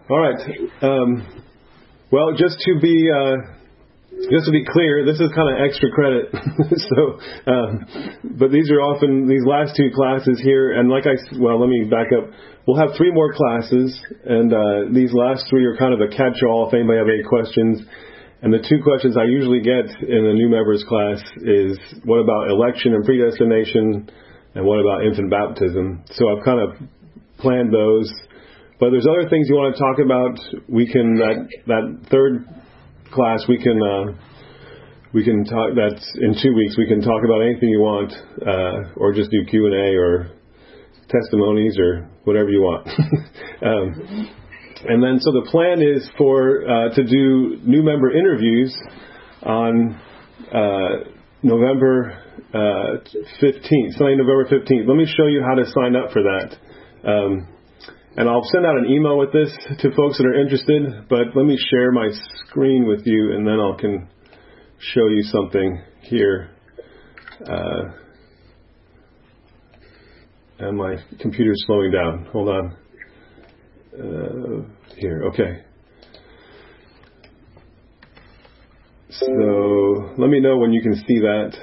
All right. Well, just to be clear, this is kind of extra credit. But these are often these last two classes here, and let me back up. We'll have 3 more classes, and these last 3 are kind of a catch-all. If anybody have any questions, and the 2 questions I usually get in the new members class is what about election and predestination, and what about infant baptism. So I've kind of planned those. But there's other things you want to talk about. We can that third class we can talk. That's in 2 weeks. We can talk about anything you want, or just do Q&A or testimonies or whatever you want. And then so the plan is to do new member interviews on November 15th, Sunday, November 15th. Let me show you how to sign up for that. And I'll send out an email with this to folks that are interested, but let me share my screen with you, and then I can show you something here. And my computer's slowing down. Hold on. Here, okay. So let me know when you can see that.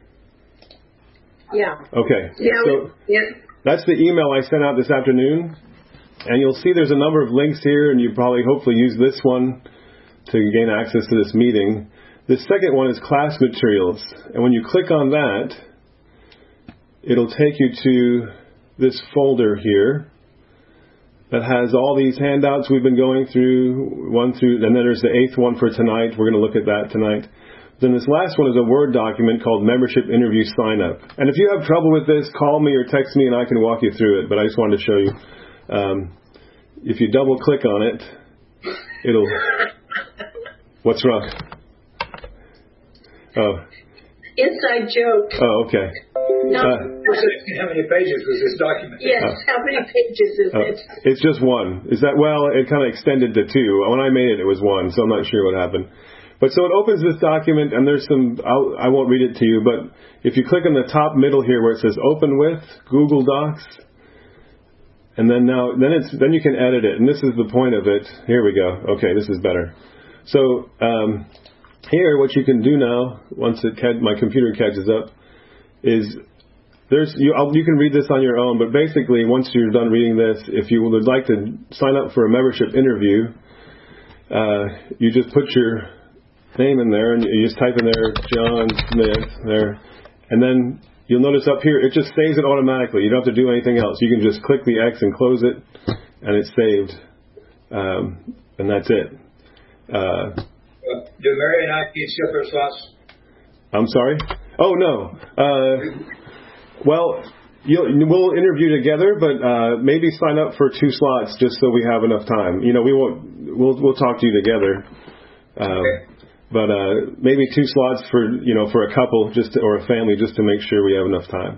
Yeah. Okay. Yeah. That's the email I sent out this afternoon. And you'll see there's a number of links here, and you probably hopefully use this one to gain access to this meeting. The second one is class materials. And when you click on that, it'll take you to this folder here that has all these handouts we've been going through, and then there's the 8th one for tonight. We're going to look at that tonight. Then this last one is a Word document called Membership Interview Sign Up. And if you have trouble with this, call me or text me and I can walk you through it. But I just wanted to show you. If you double click on it, it'll... What's wrong? Oh. Inside joke. Oh, okay. No. How many pages was this document? Yes, how many pages is it? It's just one. It kind of extended to 2. When I made it, it was 1, so I'm not sure what happened. But so it opens this document, and there's I won't read it to you, but if you click on the top middle here where it says Open With, Google Docs, and then you can edit it, and this is the point of it. Here we go. Okay, this is better. So here, what you can do now, once my computer catches up, is you can read this on your own. But basically, once you're done reading this, if you would like to sign up for a membership interview, you just put your name in there, and you just type in there John Smith there, and then you'll notice up here, it just saves it automatically. You don't have to do anything else. You can just click the X and close it, and it's saved. And that's it. Do Mary and I keep separate slots? I'm sorry? Oh, no. Well, we'll interview together, but maybe sign up for 2 slots just so we have enough time. We'll talk to you together. Okay. But maybe 2 slots for a couple or a family just to make sure we have enough time.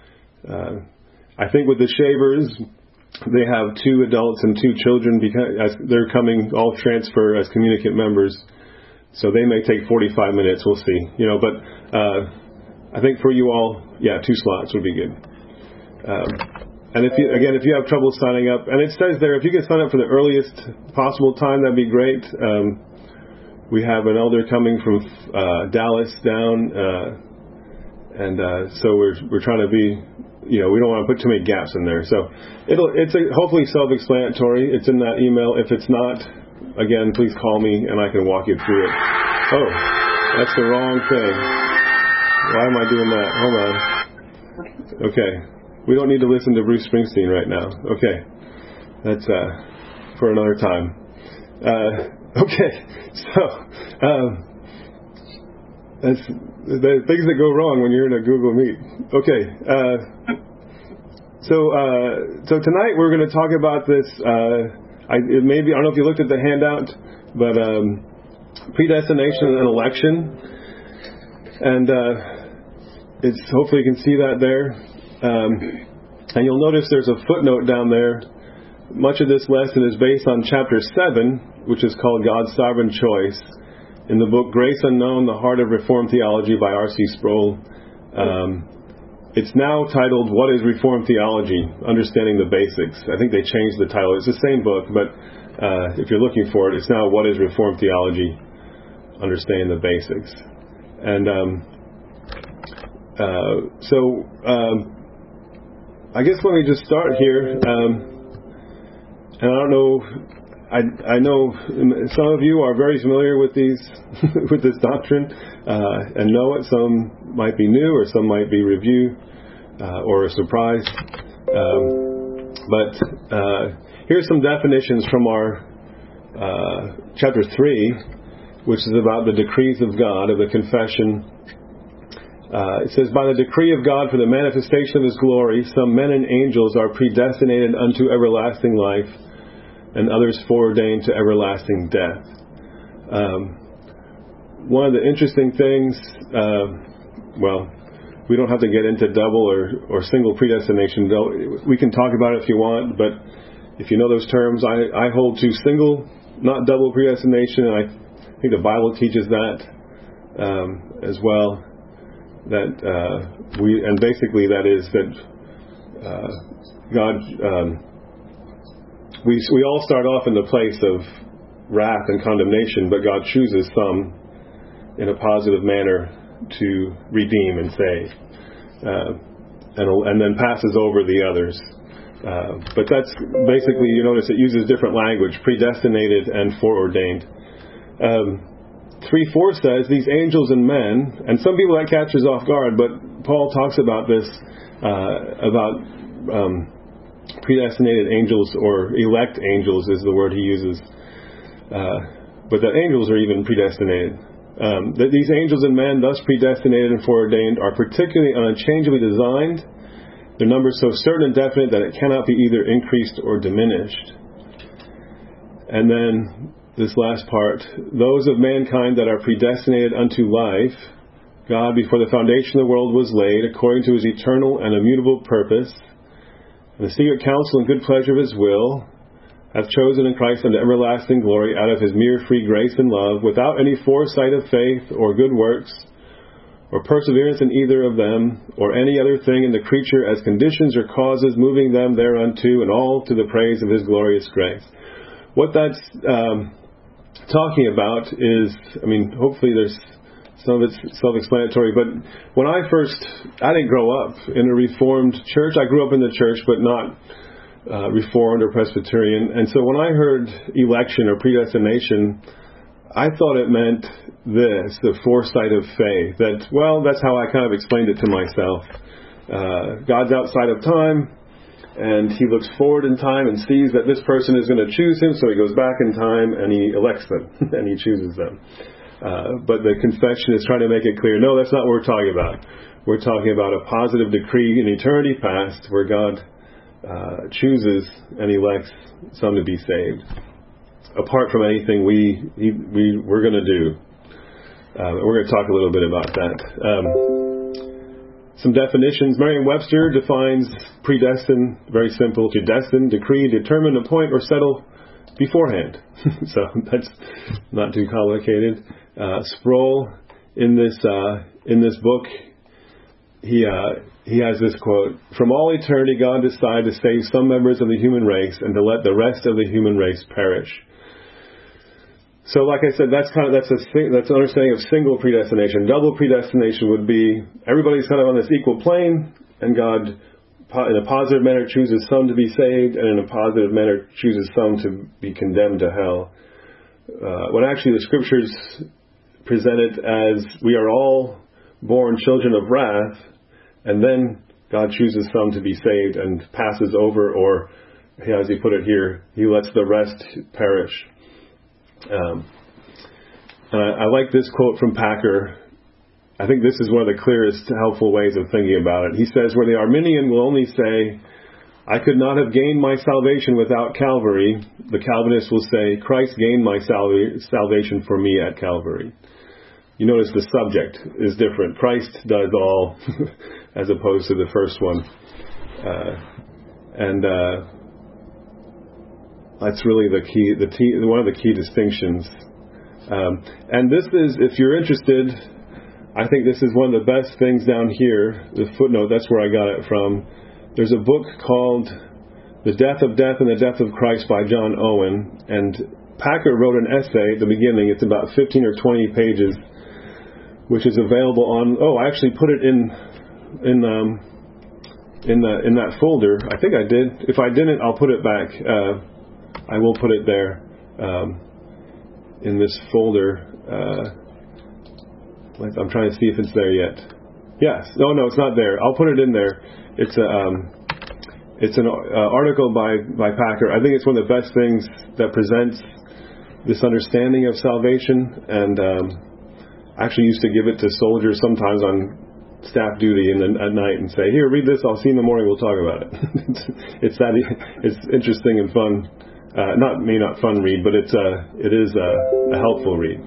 I think with the Shavers, they have 2 adults and 2 children because they're coming all transfer as communicant members. So they may take 45 minutes. We'll see. But I think for you all, 2 slots would be good. And if you have trouble signing up, and it says there, if you can sign up for the earliest possible time, that'd be great. We have an elder coming from Dallas down, and so we're trying to be, we don't want to put too many gaps in there. So it's hopefully self-explanatory. It's in that email. If it's not, again, please call me and I can walk you through it. Oh, that's the wrong thing. Why am I doing that? Hold on. Okay, we don't need to listen to Bruce Springsteen right now. Okay, that's for another time. Okay, so that's the things that go wrong when you're in a Google Meet. Okay, so tonight we're going to talk about this. I don't know if you looked at the handout, but predestination and election, and it's hopefully you can see that there. And you'll notice there's a footnote down there. Much of this lesson is based on chapter 7, which is called God's Sovereign Choice, in the book Grace Unknown, The Heart of Reformed Theology by R.C. Sproul. It's now titled, What is Reformed Theology? Understanding the Basics. I think they changed the title. It's the same book, but if you're looking for it, it's now What is Reformed Theology? Understanding the Basics. And I guess let me just start here. And I don't know, I know some of you are very familiar with these with this doctrine and know it. Some might be new, or some might be review or a surprise. But here's some definitions from our chapter 3, which is about the decrees of God, of the confession. It says, by the decree of God for the manifestation of His glory, some men and angels are predestinated unto everlasting life, and others foreordained to everlasting death. One of the interesting things, we don't have to get into double or single predestination. We can talk about it if you want, but if you know those terms, I hold to single, not double predestination, and I think the Bible teaches that as well. That basically that is that God, we all start off in the place of wrath and condemnation, but God chooses some in a positive manner to redeem and save, and then passes over the others. But that's basically, you notice it uses different language: predestinated and foreordained. 3:4 says, these angels and men, and some people that catches off guard, but Paul talks about this, about predestinated angels, or elect angels is the word he uses, but that angels are even predestinated. That these angels and men, thus predestinated and foreordained, are particularly unchangeably designed, their number so certain and definite that it cannot be either increased or diminished. And then this last part, those of mankind that are predestinated unto life, God before the foundation of the world was laid, according to His eternal and immutable purpose, and the secret counsel and good pleasure of His will, hath chosen in Christ unto everlasting glory out of His mere free grace and love, without any foresight of faith or good works, or perseverance in either of them, or any other thing in the creature as conditions or causes moving them thereunto, and all to the praise of His glorious grace. What that's talking about is, hopefully there's some of it's self-explanatory, but when I didn't grow up in a Reformed church. I grew up in the church, but not Reformed or Presbyterian. And so when I heard election or predestination, I thought it meant this, the foresight of faith. That's how I kind of explained it to myself. God's outside of time, and He looks forward in time and sees that this person is going to choose Him, so He goes back in time and He elects them and He chooses them. But the confession is trying to make it clear, no, that's not what we're talking about. We're talking about a positive decree in eternity past where God chooses and elects some to be saved, apart from anything we're going to do. We're going to talk a little bit about that. Some definitions. Merriam-Webster defines predestined, very simple: to destine, decree, determine, appoint, or settle beforehand. So that's not too complicated. Sproul, in this book, he has this quote: "From all eternity, God decided to save some members of the human race and to let the rest of the human race perish." So, like I said, that's an understanding of single predestination. Double predestination would be everybody's kind of on this equal plane, and God, in a positive manner, chooses some to be saved, and in a positive manner, chooses some to be condemned to hell. When actually the Scriptures present it as we are all born children of wrath, and then God chooses some to be saved and passes over, or as He put it here, He lets the rest perish. And I like this quote from Packer. I think this is one of the clearest, helpful ways of thinking about it. He says, where the Arminian will only say, I could not have gained my salvation without Calvary, the Calvinist will say, Christ gained my salvation for me at Calvary. You notice the subject is different. Christ does all, as opposed to the first one. That's really one of the key distinctions. And this is, if you're interested, I think this is one of the best things down here. The footnote, that's where I got it from. There's a book called The Death of Death and the Death of Christ by John Owen. And Packer wrote an essay at the beginning. It's about 15 or 20 pages, which is available on. Oh, I actually put it in that folder. I think I did. If I didn't, I'll put it back. I will put it there in this folder. I'm trying to see if it's there yet. Yes. No, it's not there. I'll put it in there. It's an article by Packer. I think it's one of the best things that presents this understanding of salvation, and I actually used to give it to soldiers sometimes on staff duty and then at night and say, "Here, read this. I'll see you in the morning. We'll talk about it." It's interesting and fun. Not fun read, but it is a helpful read.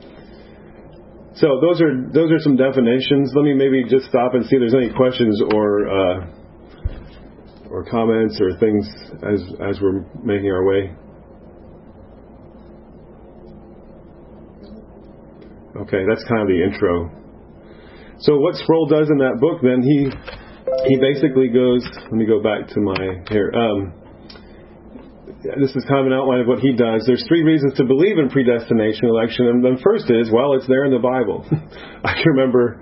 So those are some definitions. Let me maybe just stop and see if there's any questions or comments or things as we're making our way. Okay, that's kind of the intro. So what Sproul does in that book, then he basically goes. Let me go back to my here. This is kind of an outline of what he does. There's 3 reasons to believe in predestination election, and the first is, well, it's there in the Bible. I can remember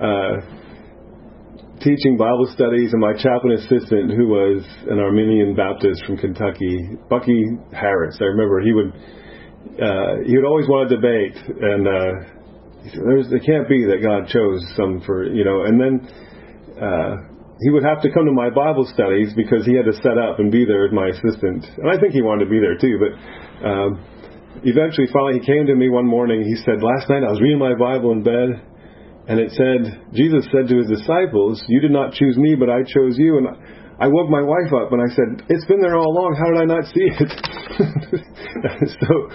teaching Bible studies, and my chaplain assistant, who was an Armenian Baptist from Kentucky, Bucky Harris. I remember he would always want to debate, and he said, "It can't be that God chose some for And then he would have to come to my Bible studies because he had to set up and be there with my assistant, and I think he wanted to be there too. But eventually, finally, he came to me one morning. He said, "Last night I was reading my Bible in bed, and it said, Jesus said to his disciples, 'You did not choose me, but I chose you.' And I woke my wife up and I said, 'It's been there all along. How did I not see it?'" So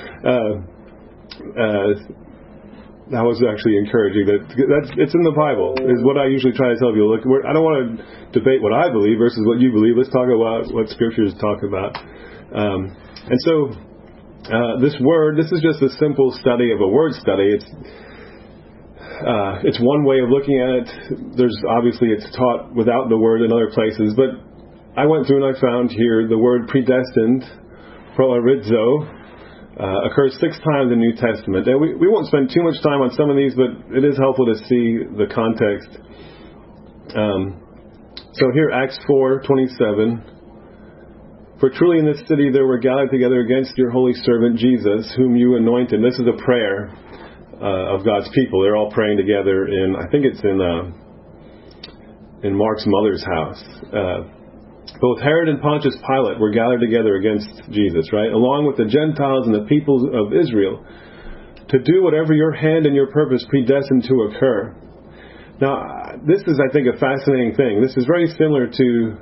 that was actually encouraging. It's in the Bible, is what I usually try to tell people. Look, I don't want to debate what I believe versus what you believe. Let's talk about what Scriptures talk about. And so this is just a simple study of a word study. It's one way of looking at it. It's taught without the word in other places, but I went through and I found here the word predestined, proorizo, occurs 6 times in the New Testament. And we won't spend too much time on some of these, but it is helpful to see the context. So here, Acts 4:27. "For truly in this city there were gathered together against your holy servant Jesus, whom you anointed." This is a prayer of God's people. They're all praying together I think it's in Mark's mother's house. "Both Herod and Pontius Pilate were gathered together against Jesus," right? "Along with the Gentiles and the people of Israel, to do whatever your hand and your purpose predestined to occur." Now, this is, I think, a fascinating thing. This is very similar to,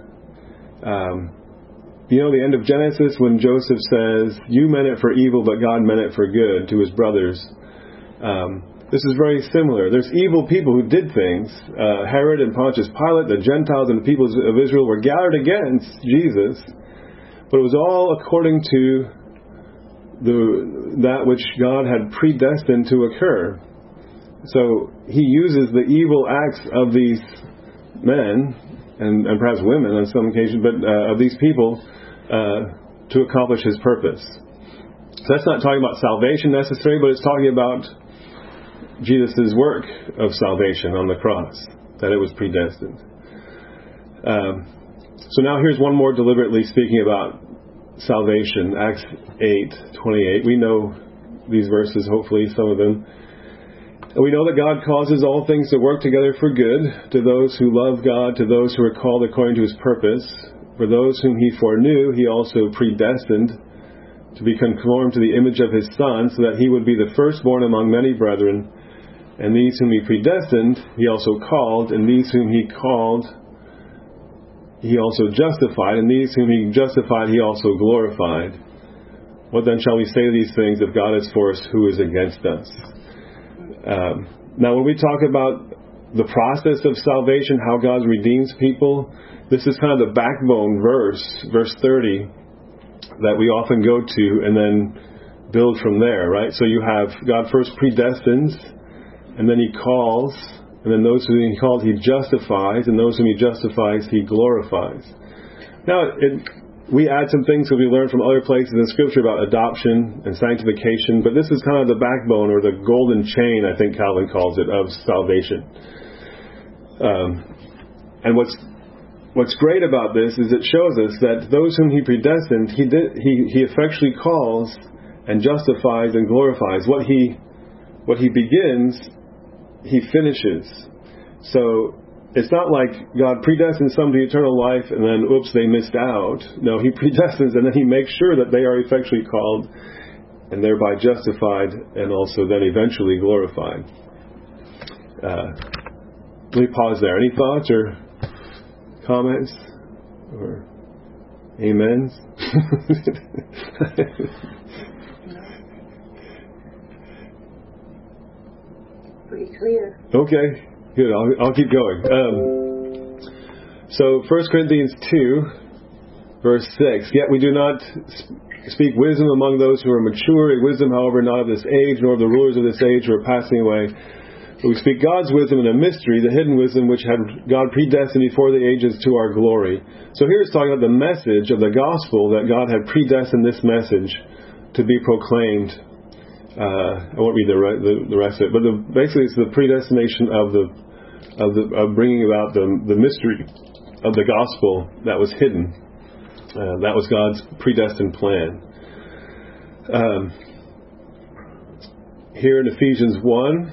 the end of Genesis when Joseph says, "You meant it for evil, but God meant it for good," to his brothers. This is very similar. There's evil people who did things. Herod and Pontius Pilate, the Gentiles and the people of Israel were gathered against Jesus, but it was all according to that which God had predestined to occur. So he uses the evil acts of these men, and perhaps women on some occasions, but of these people to accomplish his purpose. So that's not talking about salvation necessarily, but it's talking about Jesus' work of salvation on the cross, that it was predestined. So now here's one more deliberately speaking about salvation. Acts 8:28. We know these verses, hopefully, some of them. "And we know that God causes all things to work together for good, to those who love God, to those who are called according to his purpose. For those whom he foreknew, he also predestined to be conformed to the image of his Son, so that he would be the firstborn among many brethren. And these whom he predestined, he also called. And these whom he called, he also justified. And these whom he justified, he also glorified. What then shall we say to these things? If God is for us, who is against us?" Now, when we talk about the process of salvation, how God redeems people, this is kind of the backbone verse 30, that we often go to and then build from there, right? So you have God first predestines, and then he calls, and then those whom he called he justifies, and those whom he justifies he glorifies. Now, we add some things that we learn from other places in Scripture about adoption and sanctification, but this is kind of the backbone or the golden chain, I think Calvin calls it, of salvation. And what's great about this is it shows us that those whom He predestined, He effectually calls and justifies and glorifies. What He begins, He finishes. So it's not like God predestines some to eternal life and then, oops, they missed out. No, He predestines and then He makes sure that they are effectually called and thereby justified and also then eventually glorified. Let me pause there. Any thoughts or comments or amens? Pretty clear. Okay. Good. I'll keep going. So 1 Corinthians 2, verse 6. Yet we do not speak wisdom among those who are mature, a wisdom, however, not of this age, nor of the rulers of this age who are passing away. But we speak God's wisdom in a mystery, the hidden wisdom which had God predestined before the ages to our glory. So here it's talking about the message of the gospel, that God had predestined this message to be proclaimed. I won't read the rest of it, but basically it's the predestination of bringing about the mystery of the gospel that was hidden. That was God's predestined plan. Here in Ephesians 1,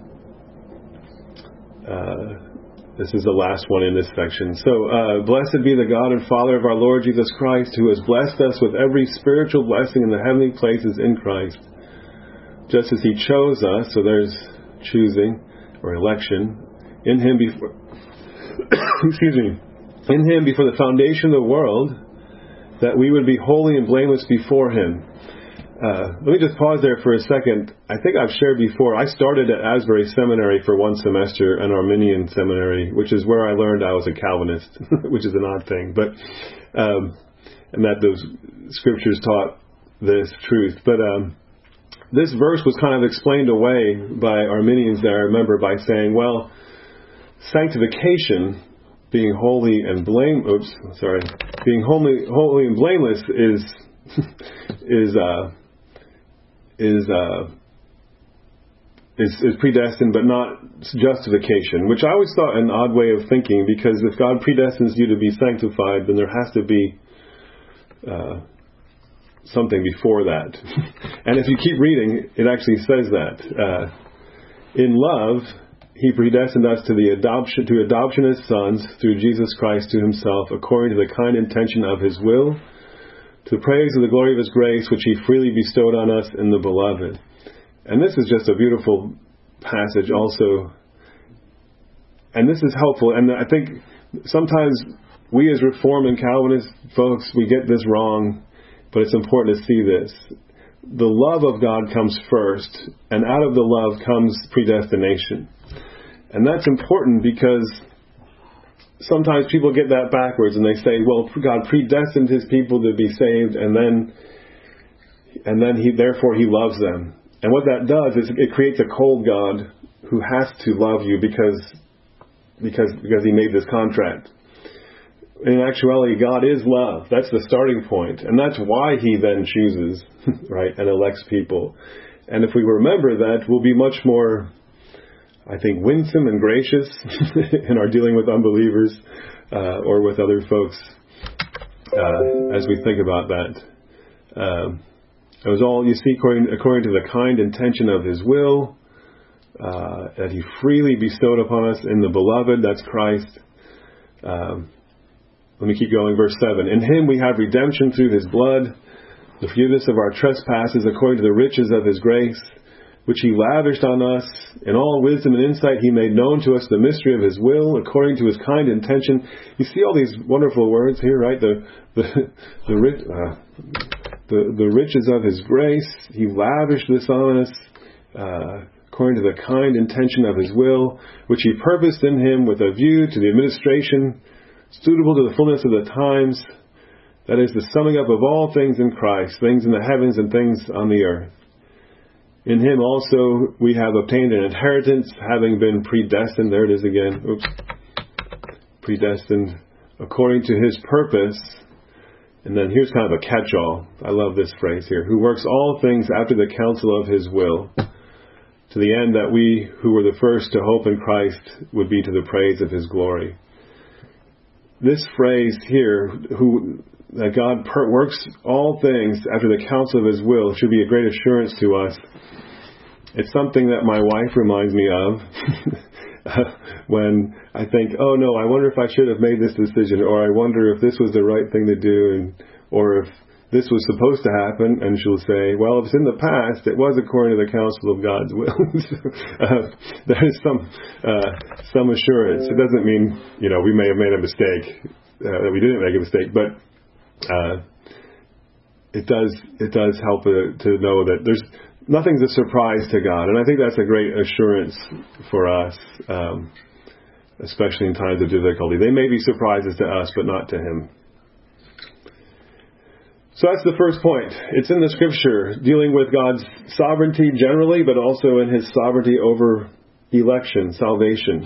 this is the last one in this section. So, blessed be the God and Father of our Lord Jesus Christ, who has blessed us with every spiritual blessing in the heavenly places in Christ, just as He chose us. So there's choosing or election in Him before in Him before the foundation of the world, that we would be holy and blameless before Him. Let me just pause there for a second. I think I've shared before, I started at Asbury Seminary for one semester, an Arminian seminary, which is where I learned I was a Calvinist, which is an odd thing, but and that those scriptures taught this truth. But this verse was kind of explained away by Arminians there, I remember, by saying, well, sanctification, being holy and blameless is predestined, but not justification, which I always thought an odd way of thinking, because if God predestines you to be sanctified, then there has to be something before that. And if you keep reading, it actually says that. In love, He predestined us to adoption as sons through Jesus Christ to Himself, according to the kind intention of His will, to the praise of the glory of His grace, which He freely bestowed on us in the Beloved. And this is just a beautiful passage also. And this is helpful. And I think sometimes we as Reformed and Calvinist folks, we get this wrong, but it's important to see this. The love of God comes first, and out of the love comes predestination. And that's important because sometimes people get that backwards and they say, well, God predestined His people to be saved, and then therefore He loves them. And what that does is it creates a cold God who has to love you because He made this contract. In actuality, God is love. That's the starting point. And that's why He then chooses, right, and elects people. And if we remember that, we'll be much more, I think, winsome and gracious in our dealing with unbelievers or with other folks as we think about that. It was all, you see, according to the kind intention of His will, that He freely bestowed upon us in the Beloved, that's Christ. Let me keep going, verse 7. In Him we have redemption through His blood, the forgiveness of our trespasses, according to the riches of His grace, which He lavished on us. In all wisdom and insight He made known to us the mystery of His will, according to His kind intention. You see all these wonderful words here, right? The riches of His grace, He lavished this on us, according to the kind intention of His will, which He purposed in Him with a view to the administration suitable to the fullness of the times, that is, the summing up of all things in Christ, things in the heavens and things on the earth. In Him also we have obtained an inheritance, having been predestined, there it is again, predestined, according to His purpose, And then here's kind of a catch-all. I love this phrase here. Who works all things after the counsel of his will, to the end that we who were the first to hope in Christ would be to the praise of his glory. This phrase here, that God works all things after the counsel of his will, should be a great assurance to us. It's something that my wife reminds me of when I think, oh no, I wonder if I should have made this decision, or I wonder if this was the right thing to do, or if this was supposed to happen. And she'll say, well, if it's in the past, it was according to the counsel of God's will. There is some assurance. It doesn't mean, we may have made a mistake, that we didn't make a mistake, but it does help to know that nothing's a surprise to God. And I think that's a great assurance for us, especially in times of difficulty. They may be surprises to us, but not to him. So that's the first point. It's in the Scripture, dealing with God's sovereignty generally, but also in his sovereignty over election, salvation.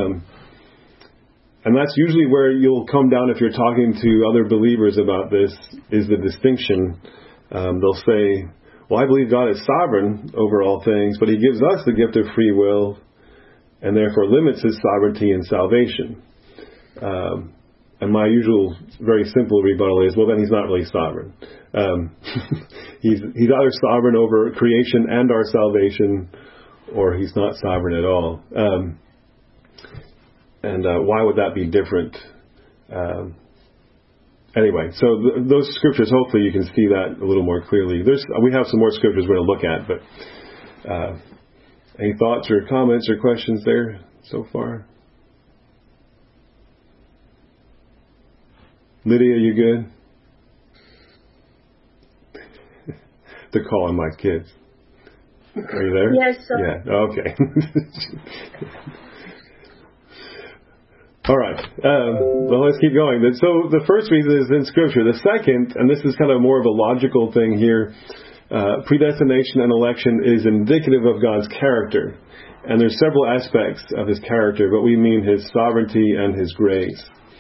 And that's usually where you'll come down if you're talking to other believers about this, is the distinction. They'll say, well, I believe God is sovereign over all things, but he gives us the gift of free will and therefore limits his sovereignty in salvation. And my usual very simple rebuttal is, well, then he's not really sovereign. He's either sovereign over creation and our salvation, or he's not sovereign at all. And why would that be different? Anyway, so those scriptures, hopefully you can see that a little more clearly. We have some more scriptures we're going to look at, but any thoughts or comments or questions there so far? Lydia, you good? To call on my kids. Are you there? Yes, sir. Yeah, okay. All right. Well, let's keep going. So the first reason is in Scripture. The second, and this is kind of more of a logical thing here, predestination and election is indicative of God's character. And there's several aspects of his character, but we mean his sovereignty and his grace.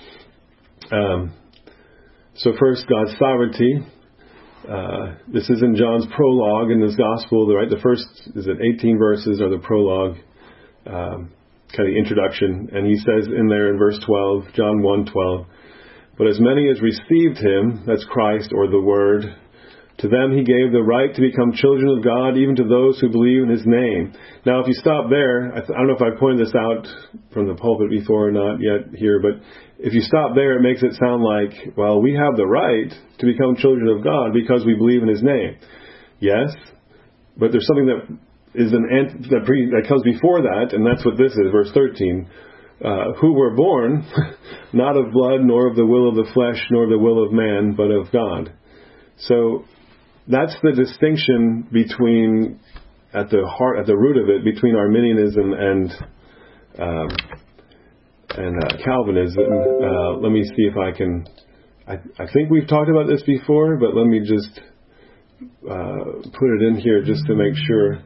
So first, God's sovereignty. This is in John's prologue in his gospel, right? The first, 18 verses are the prologue, kind of the introduction. And he says in there in verse 12, John 1:12, but as many as received him, that's Christ or the Word, to them he gave the right to become children of God, even to those who believe in his name. Now, if you stop there, I don't know if I pointed this out from the pulpit before or not yet here, but if you stop there, it makes it sound like, well, we have the right to become children of God because we believe in his name. Yes, but there's something that is that comes before that, and that's what this is, verse 13. Who were born, not of blood, nor of the will of the flesh, nor the will of man, but of God. So that's the distinction between, at the root of it, between Arminianism and Calvinism. Let me see if I can. I think we've talked about this before, but let me just put it in here just to make sure.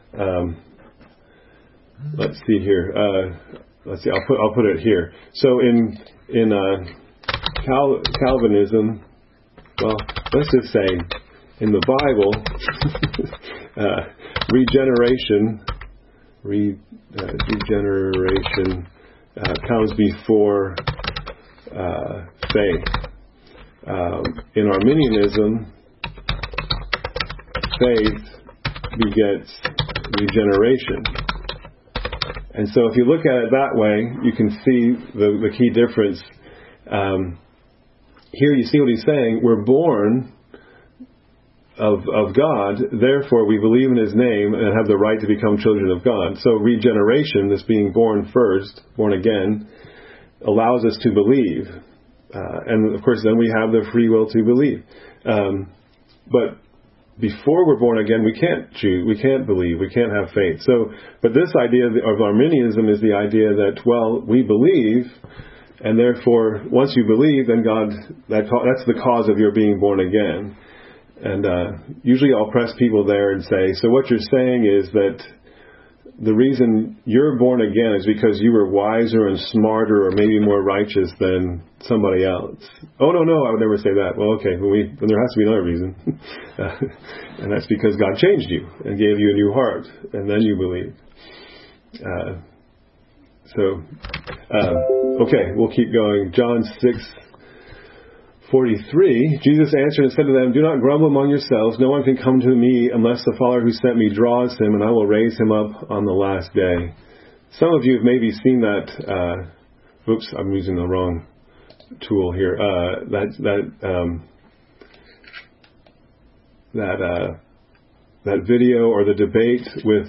Let's see here. Let's see. I'll put it here. So in Calvinism, well, let's just say in the Bible, regeneration comes before faith. In Arminianism, faith begets regeneration. And so if you look at it that way, you can see the key difference. Here you see what he's saying. We're born of God, therefore we believe in his name and have the right to become children of God. So regeneration, this being born first, born again, allows us to believe. And of course then we have the free will to believe. But before we're born again, we can't choose, we can't believe, we can't have faith. So, but this idea of Arminianism is the idea that, well, we believe, and therefore once you believe, then God, that's the cause of your being born again. And usually I'll press people there and say, so what you're saying is that the reason you're born again is because you were wiser and smarter or maybe more righteous than somebody else. Oh, no, I would never say that. Well, okay, then there has to be another reason. And that's because God changed you and gave you a new heart, and then you believe. Okay, we'll keep going. John 6:43, Jesus answered and said to them, "Do not grumble among yourselves. No one can come to me unless the Father who sent me draws him, and I will raise him up on the last day." Some of you have maybe seen that. Oops, I'm using the wrong tool here. That video or the debate with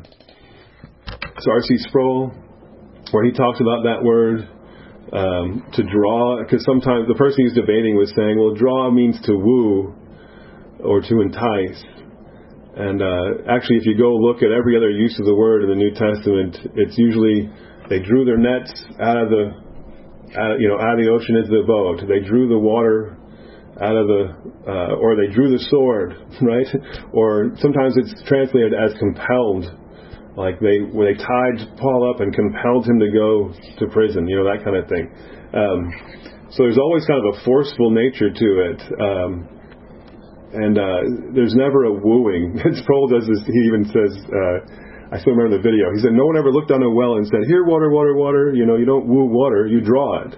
R.C. Sproul, where he talks about that word. To draw, because sometimes the person he's debating was saying, well, draw means to woo or to entice. And actually, if you go look at every other use of the word in the New Testament, it's usually they drew their nets out of the ocean into the boat. They drew the water out of or they drew the sword, right? Or sometimes it's translated as compelled. Like they tied Paul up and compelled him to go to prison, that kind of thing. So there's always kind of a forceful nature to it. And there's never a wooing. Sproul does this, he even says, I still remember the video, he said, no one ever looked down a well and said, here, water, water, water. You don't woo water, you draw it.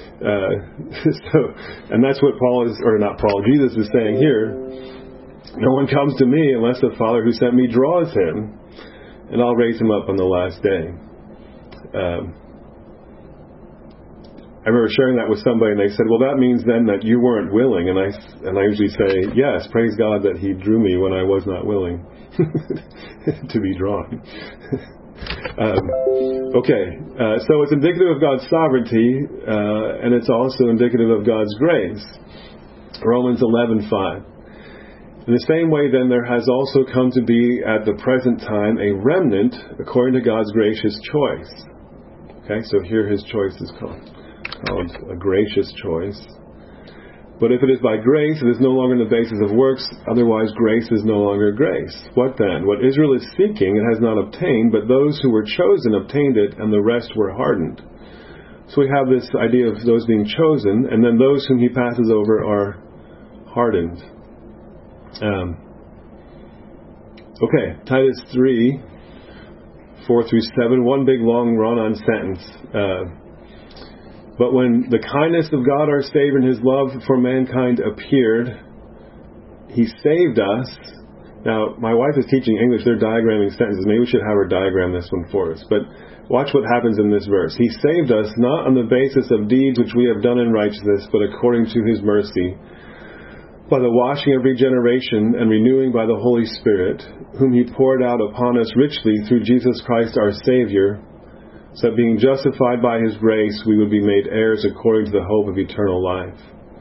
And that's what Jesus is saying here. No one comes to me unless the Father who sent me draws him, and I'll raise him up on the last day. I remember sharing that with somebody, and they said, well, that means then that you weren't willing. And I usually say, yes, praise God that he drew me when I was not willing to be drawn. So it's indicative of God's sovereignty, and it's also indicative of God's grace. Romans 11:5. In the same way, then, there has also come to be at the present time a remnant according to God's gracious choice. Okay, so here his choice is called a gracious choice. But if it is by grace, it is no longer on the basis of works, otherwise grace is no longer grace. What then? What Israel is seeking it has not obtained, but those who were chosen obtained it, and the rest were hardened. So we have this idea of those being chosen, and then those whom he passes over are hardened. Titus 3:4-7, one big long run-on sentence. But when the kindness of God our Savior and his love for mankind appeared, he saved us. Now, my wife is teaching English, they're diagramming sentences. Maybe we should have her diagram this one for us. But watch what happens in this verse. He saved us not on the basis of deeds which we have done in righteousness, but according to his mercy, by the washing of regeneration and renewing by the Holy Spirit, whom he poured out upon us richly through Jesus Christ our Savior, so that being justified by his grace, we would be made heirs according to the hope of eternal life.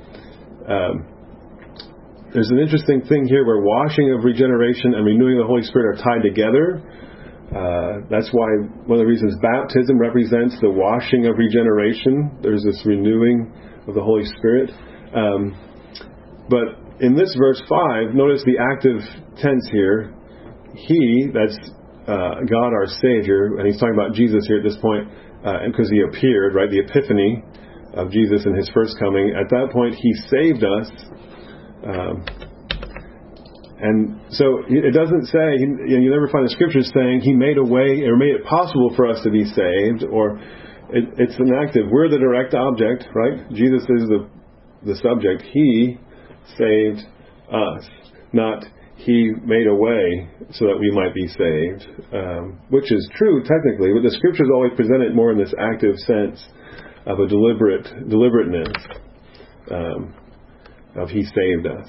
There's an interesting thing here where washing of regeneration and renewing of the Holy Spirit are tied together. That's why one of the reasons baptism represents the washing of regeneration. There's this renewing of the Holy Spirit. But in this verse 5, notice the active tense here. He, that's God our Savior, and he's talking about Jesus here at this point, because he appeared, right? The epiphany of Jesus in his first coming. At that point, he saved us. And so it doesn't say, you never find the scriptures saying he made a way or made it possible for us to be saved, or it's an active. We're the direct object, right? Jesus is the subject. He saved us, not he made a way so that we might be saved, which is true technically, but the scriptures always present it more in this active sense of a deliberateness of he saved us.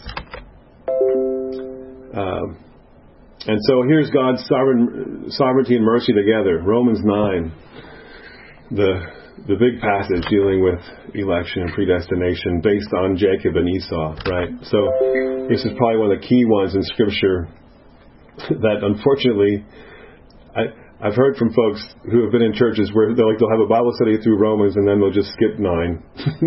And so here's God's sovereignty and mercy together. Romans 9, the big passage dealing with election and predestination based on Jacob and Esau, right? So this is probably one of the key ones in Scripture that unfortunately I've heard from folks who have been in churches where they'll have a Bible study through Romans and then they'll just skip 9.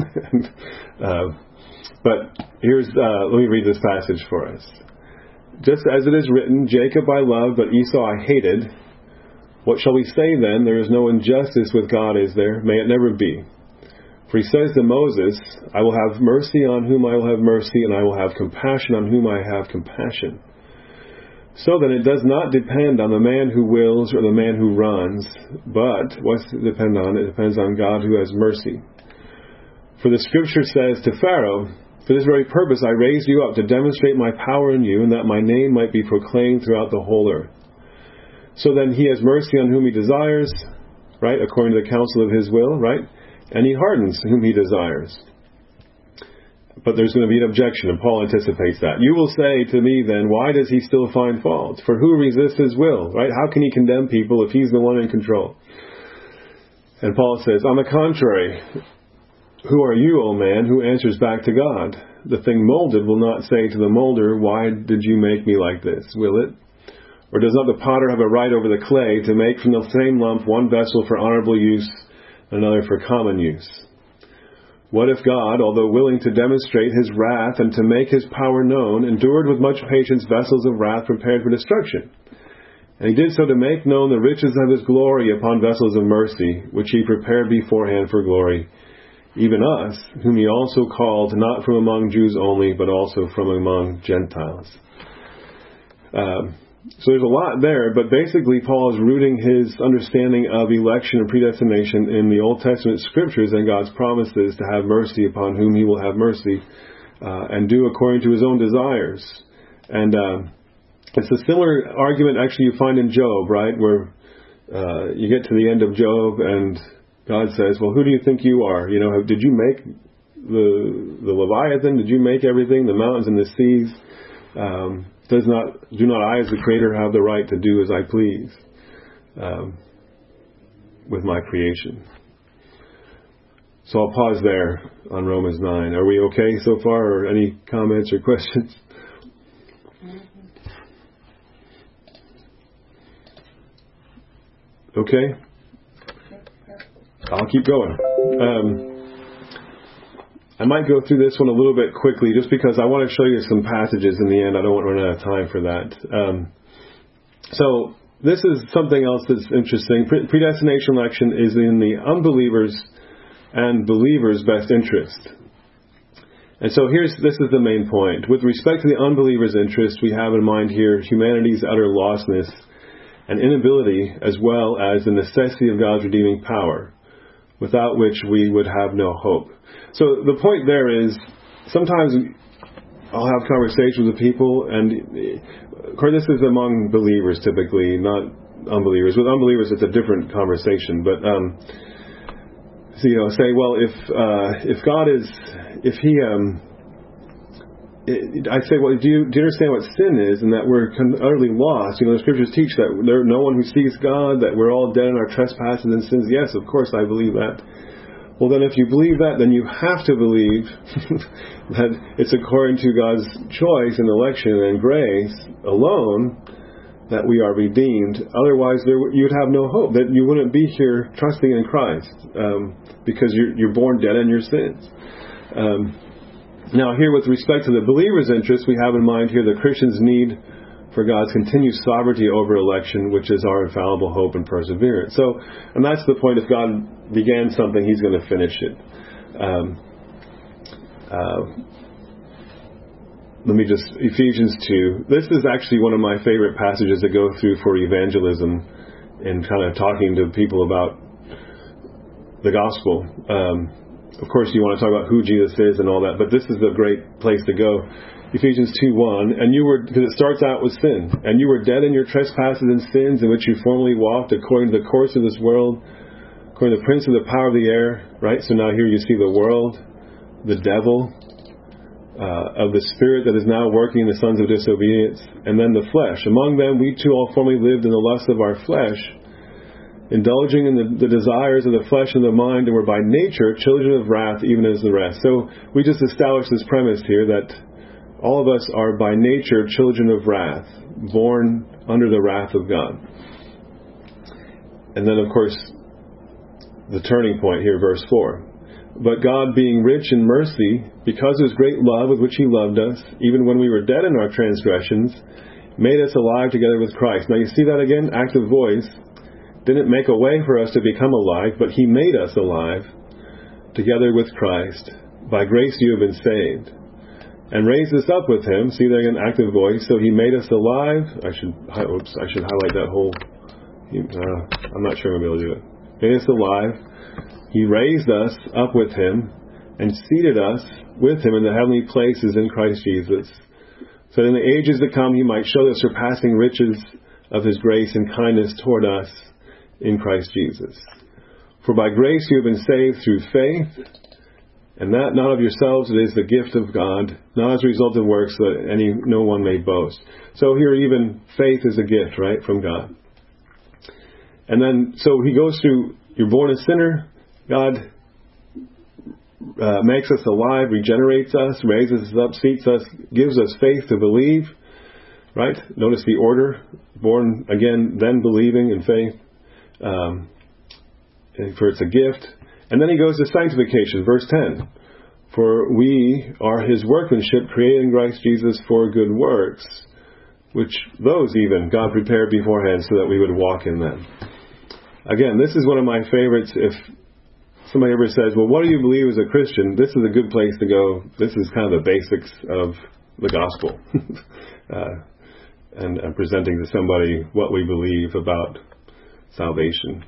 But here's let me read this passage for us. Just as it is written, Jacob I loved, but Esau I hated. What shall we say then? There is no injustice with God, is there? May it never be. For he says to Moses, I will have mercy on whom I will have mercy, and I will have compassion on whom I have compassion. So then it does not depend on the man who wills or the man who runs, but what's it depend on? It depends on God who has mercy. For the scripture says to Pharaoh, for this very purpose I raised you up to demonstrate my power in you, and that my name might be proclaimed throughout the whole earth. So then he has mercy on whom he desires, right, according to the counsel of his will, right? And he hardens whom he desires. But there's going to be an objection, and Paul anticipates that. You will say to me then, why does he still find fault? For who resists his will, right? How can he condemn people if he's the one in control? And Paul says, on the contrary, who are you, O man, who answers back to God? The thing molded will not say to the molder, why did you make me like this? Will it? Or does not the potter have a right over the clay to make from the same lump one vessel for honorable use, another for common use? What if God, although willing to demonstrate his wrath and to make his power known, endured with much patience vessels of wrath prepared for destruction? And he did so to make known the riches of his glory upon vessels of mercy, which he prepared beforehand for glory, even us, whom he also called, not from among Jews only, but also from among Gentiles. So there's a lot there, but basically Paul is rooting his understanding of election and predestination in the Old Testament scriptures and God's promises to have mercy upon whom he will have mercy and do according to his own desires. And it's a similar argument actually you find in Job, right, where you get to the end of Job and God says, well, who do you think you are? You know, did you make the Leviathan? Did you make everything, the mountains and the seas? Do not I as the Creator have the right to do as I please with my creation? So I'll pause there on Romans 9. Are we okay so far, or any comments or questions? Okay? I'll keep going. I might go through this one a little bit quickly just because I want to show you some passages in the end. I don't want to run out of time for that. So this is something else that's interesting. Predestination election is in the unbelievers' and believers' best interest. And so this is the main point. With respect to the unbelievers' interest, we have in mind here humanity's utter lostness and inability, as well as the necessity of God's redeeming power, without which we would have no hope. So the point there is, sometimes I'll have conversations with people, and of course this is among believers typically, not unbelievers. With unbelievers it's a different conversation, but so, say, well, if God is, I say, well, do you understand what sin is, and that we're utterly lost? The scriptures teach that no one who sees God, that we're all dead in our trespasses and sins. Yes, of course I believe that. Well, then if you believe that, then you have to believe that it's according to God's choice and election and grace alone that we are redeemed. Otherwise, you'd have no hope, that you wouldn't be here trusting in Christ, because you're born dead in your sins. Now, here with respect to the believer's interest, we have in mind here the Christian's need for God's continued sovereignty over election, which is our infallible hope and perseverance. So, and that's the point. If God began something, He's going to finish it. Ephesians 2. This is actually one of my favorite passages to go through for evangelism and kind of talking to people about the gospel. Of course, you want to talk about who Jesus is and all that, but this is a great place to go. Ephesians 2:1, because it starts out with sin, and you were dead in your trespasses and sins in which you formerly walked according to the course of this world, according to the prince of the power of the air, right? So now here you see the world, the devil, of the spirit that is now working in the sons of disobedience, and then the flesh. Among them we too all formerly lived in the lust of our flesh, indulging in the desires of the flesh and the mind, and were by nature children of wrath, even as the rest. So we just established this premise here that all of us are by nature children of wrath, born under the wrath of God. And then, of course, the turning point here, verse 4. But God, being rich in mercy, because of His great love with which He loved us, even when we were dead in our transgressions, made us alive together with Christ. Now you see that again, active voice. didn't make a way for us to become alive, but He made us alive together with Christ. By grace you have been saved. And raised us up with Him. See there an active voice. So He made us alive. I should highlight that whole. I'm not sure I'm going to be able to do it. Made us alive. He raised us up with Him and seated us with Him in the heavenly places in Christ Jesus. So in the ages to come He might show the surpassing riches of His grace and kindness toward us in Christ Jesus. For by grace you have been saved through faith, and that not of yourselves, it is the gift of God, not as a result of works, so that no one may boast. So here even faith is a gift, right, from God. And then, so he goes through, you're born a sinner, God makes us alive, regenerates us, raises us up, seats us, gives us faith to believe, right? Notice the order, born again, then believing in faith, for it's a gift. And then he goes to sanctification, verse 10. For we are His workmanship, created in Christ Jesus for good works, which those even God prepared beforehand so that we would walk in them. Again, this is one of my favorites. If somebody ever says, well, what do you believe as a Christian? This is a good place to go. This is kind of the basics of the gospel. And presenting to somebody what we believe about salvation.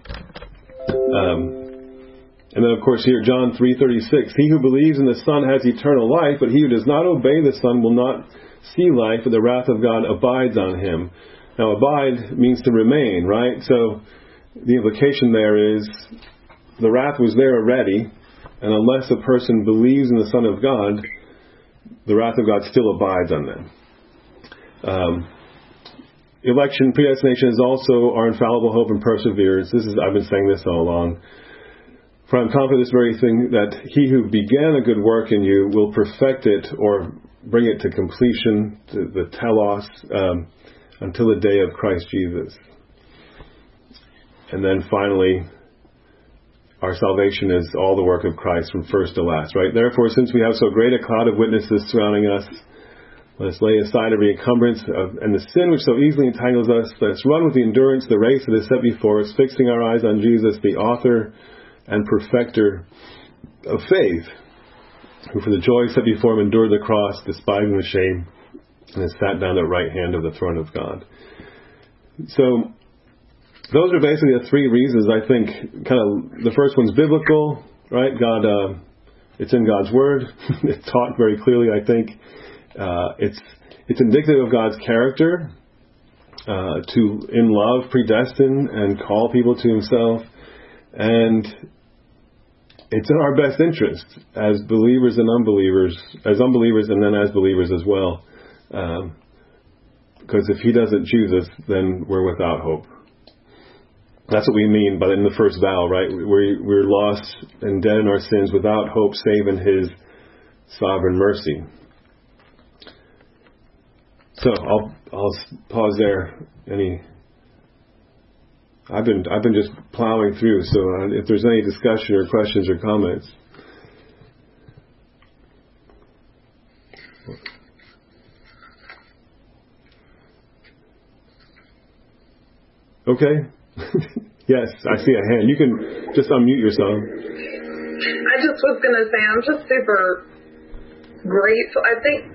And then, of course, here, John 3:36, he who believes in the Son has eternal life, but he who does not obey the Son will not see life, but the wrath of God abides on him. Now, abide means to remain, right? So the implication there is the wrath was there already, and unless a person believes in the Son of God, the wrath of God still abides on them. Election, predestination is also our infallible hope and perseverance. I've been saying this all along. For I'm confident this very thing, that He who began a good work in you will perfect it or bring it to completion, to the telos, until the day of Christ Jesus. And then finally, our salvation is all the work of Christ from first to last, right? Therefore, since we have so great a cloud of witnesses surrounding us, let us lay aside every encumbrance and the sin which so easily entangles us. Let us run with the endurance the race that is set before us, fixing our eyes on Jesus, the author and perfecter of faith, who for the joy set before Him endured the cross, despising the shame, and has sat down at the right hand of the throne of God. So, those are basically the three reasons I think, the first one's biblical, right? God, it's in God's Word. It's taught very clearly, I think. It's indicative of God's character, to, in love, predestine and call people to Himself. And it's in our best interest as believers and unbelievers, as unbelievers and then as believers as well. Because if He doesn't choose us, then we're without hope. That's what we mean by in the first vow, right? We're lost and dead in our sins without hope save in His sovereign mercy. So I'll pause there. I've been just plowing through. So if there's any discussion or questions or comments. Okay. Yes, I see a hand. You can just unmute yourself. I just was going to say I'm just super grateful. I think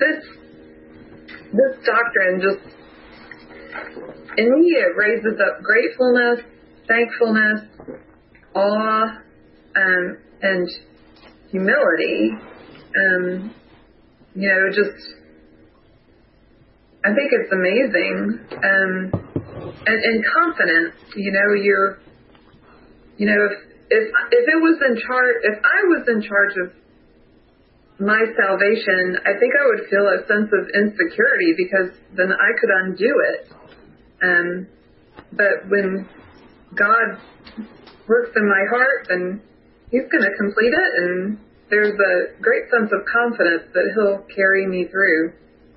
this doctrine just, in me, it raises up gratefulness, thankfulness, awe, and humility. I think it's amazing. And confidence, if I was in charge of my salvation, I think I would feel a sense of insecurity because then I could undo it. But when God works in my heart, then He's going to complete it, and there's a great sense of confidence that He'll carry me through.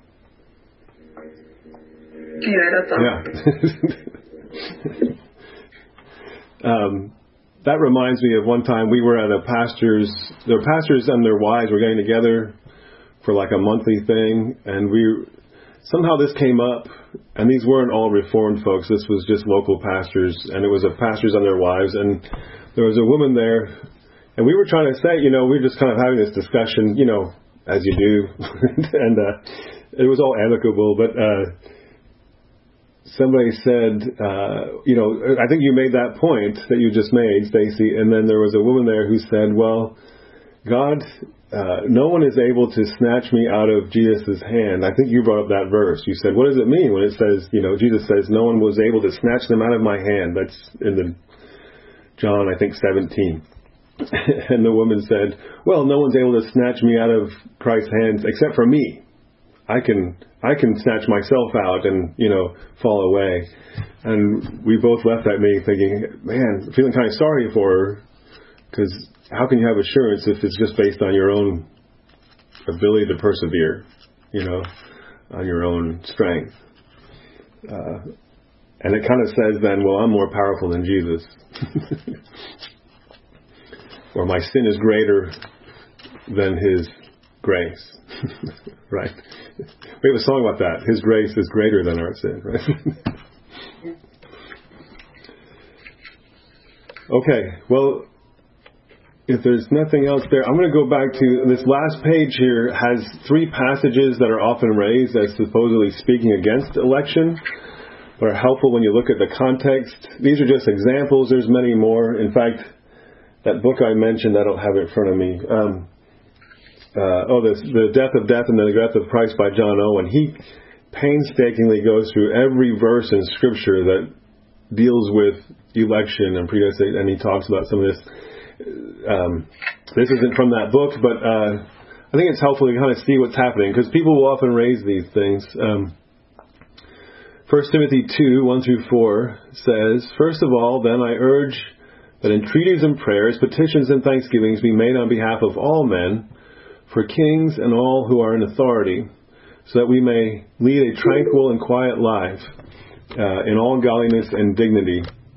Anyway, that's all. Yeah. That reminds me of one time we were at the pastors and their wives were getting together for like a monthly thing, and somehow this came up, and these weren't all Reformed folks. This was just local pastors, and it was pastors and their wives, and there was a woman there, and we were trying to say, we were just kind of having this discussion, as you do, and it was all amicable, but somebody said, I think you made that point that you just made, Stacy, and then there was a woman there who said, well, God, no one is able to snatch me out of Jesus' hand. I think you brought up that verse. You said, what does it mean when it says, Jesus says, no one was able to snatch them out of my hand? That's in the John, I think, 17. And the woman said, well, no one's able to snatch me out of Christ's hands except for me. I can snatch myself out and, fall away. And we both left that meeting thinking, man, feeling kind of sorry for her, because how can you have assurance if it's just based on your own ability to persevere, on your own strength? And it kind of says then, well, I'm more powerful than Jesus. Or my sin is greater than his grace. Right? We have a song about that. His grace is greater than our sin, right? Okay, well, if there's nothing else there, I'm going to go back to this last page here. Has 3 passages that are often raised as supposedly speaking against election, but are helpful when you look at the context. These are just examples. There's many more. In fact, that book I mentioned, I don't have it in front of me. The Death of Death and the Death of Christ by John Owen. He painstakingly goes through every verse in Scripture that deals with election and predestination, and he talks about some of this. This isn't from that book, but I think it's helpful to kind of see what's happening, because people will often raise these things. 1 Timothy 2, 1 through 4 says, first of all, then I urge that entreaties and prayers, petitions and thanksgivings be made on behalf of all men, for kings and all who are in authority, so that we may lead a tranquil and quiet life in all godliness and dignity.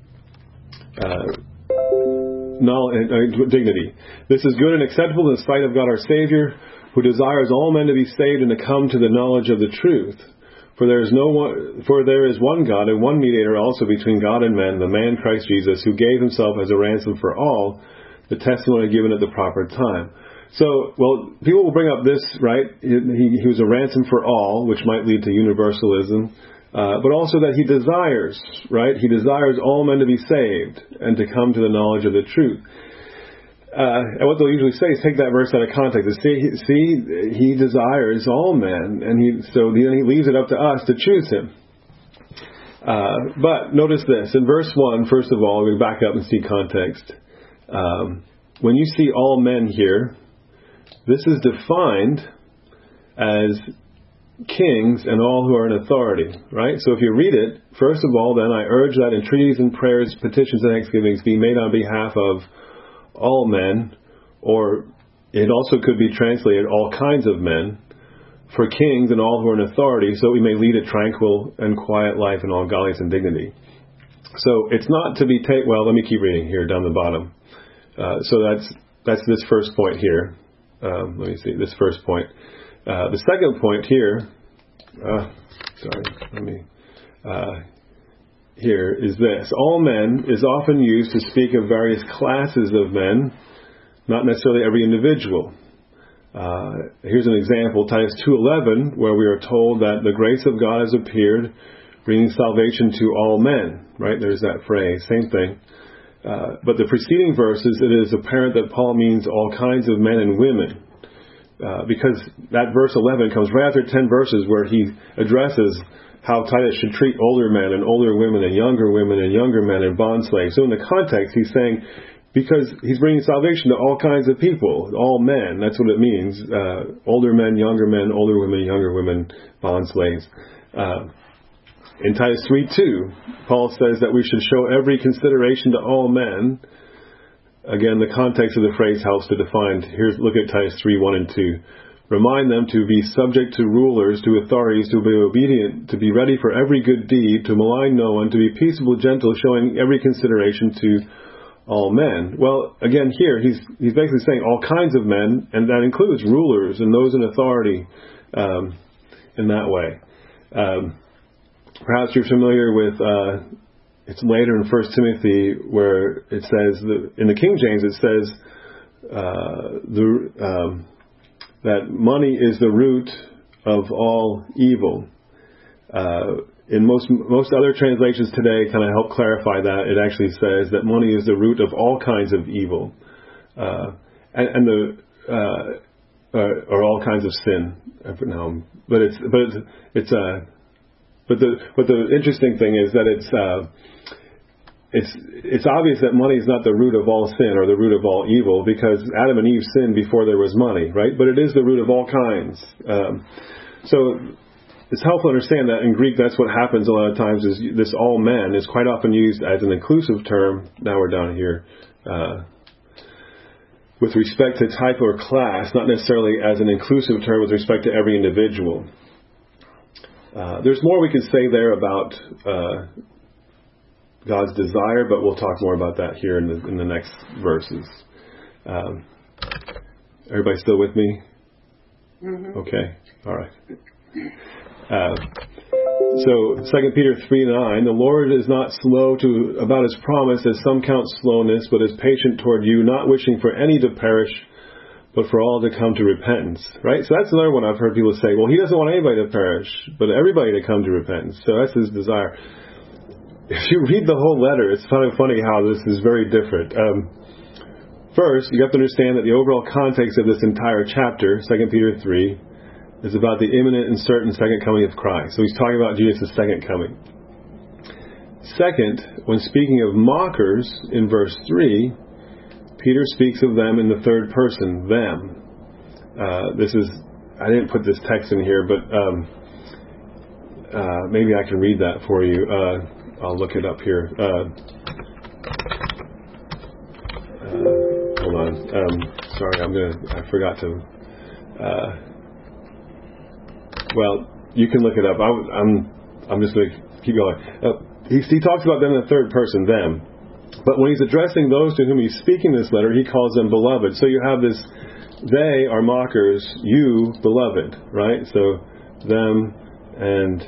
Dignity. This is good and acceptable in the sight of God our Savior, who desires all men to be saved and to come to the knowledge of the truth. For there is one God and one mediator also between God and men, the man Christ Jesus, who gave himself as a ransom for all, the testimony given at the proper time. So, people will bring up this, right? He was a ransom for all, which might lead to universalism, but also that he desires, right? He desires all men to be saved and to come to the knowledge of the truth. And what they'll usually say is take that verse out of context. See, he desires all men, and then he leaves it up to us to choose him. But notice this in verse 1. First of all, we back up and see context. When you see all men here, this is defined as kings and all who are in authority, right? So if you read it, first of all, then I urge that entreaties and prayers, petitions and thanksgivings be made on behalf of all men, or it also could be translated all kinds of men, for kings and all who are in authority, so we may lead a tranquil and quiet life in all godliness and dignity. So it's not to be let me keep reading here down the bottom. So that's this first point here. Let me see, this first point. The second point here, here is this. All men is often used to speak of various classes of men, not necessarily every individual. Here's an example, Titus 2:11, where we are told that the grace of God has appeared, bringing salvation to all men. Right? There's that phrase, same thing. But the preceding verses, it is apparent that Paul means all kinds of men and women. Because that verse 11 comes right after 10 verses where he addresses how Titus should treat older men and older women and younger men and bond slaves. So in the context, he's saying, because he's bringing salvation to all kinds of people, all men, that's what it means. Older men, younger men, older women, younger women, bond slaves. In Titus 3:2, Paul says that we should show every consideration to all men. Again, the context of the phrase helps to define. Look at Titus 3:1 and 2. Remind them to be subject to rulers, to authorities, to be obedient, to be ready for every good deed, to malign no one, to be peaceable, gentle, showing every consideration to all men. Well, again, here, he's basically saying all kinds of men, and that includes rulers and those in authority in that way. Perhaps you're familiar with, it's later in 1 Timothy where it says, in the King James it says that money is the root of all evil. In most other translations today kind of help clarify that. It actually says that money is the root of all kinds of evil, or all kinds of sin. But the interesting thing is that it's obvious that money is not the root of all sin or the root of all evil, because Adam and Eve sinned before there was money, right? But it is the root of all kinds. So it's helpful to understand that in Greek that's what happens a lot of times, is this all men is quite often used as an inclusive term. Now we're down here. With respect to type or class, not necessarily as an inclusive term with respect to every individual. There's more we could say there about God's desire, but we'll talk more about that here in the next verses. Everybody still with me? Mm-hmm. Okay. All right. So 2 Peter 3:9, the Lord is not slow about his promise, as some count slowness, but is patient toward you, not wishing for any to perish, but for all to come to repentance. Right? So that's another one I've heard people say, well, he doesn't want anybody to perish, but everybody to come to repentance. So that's his desire. If you read the whole letter, it's kind of funny how this is very different. First, you have to understand that the overall context of this entire chapter, 2 Peter 3, is about the imminent and certain second coming of Christ. So he's talking about Jesus' second coming. Second, when speaking of mockers in verse 3, Peter speaks of them in the third person, them. I didn't put this text in here, but maybe I can read that for you. I'll look it up here. Hold on. Sorry, I forgot to... well, you can look it up. I'm just going to keep going. He talks about them in the third person, them. But when he's addressing those to whom he's speaking this letter, he calls them beloved. So you have this, they are mockers, you beloved, right? So them and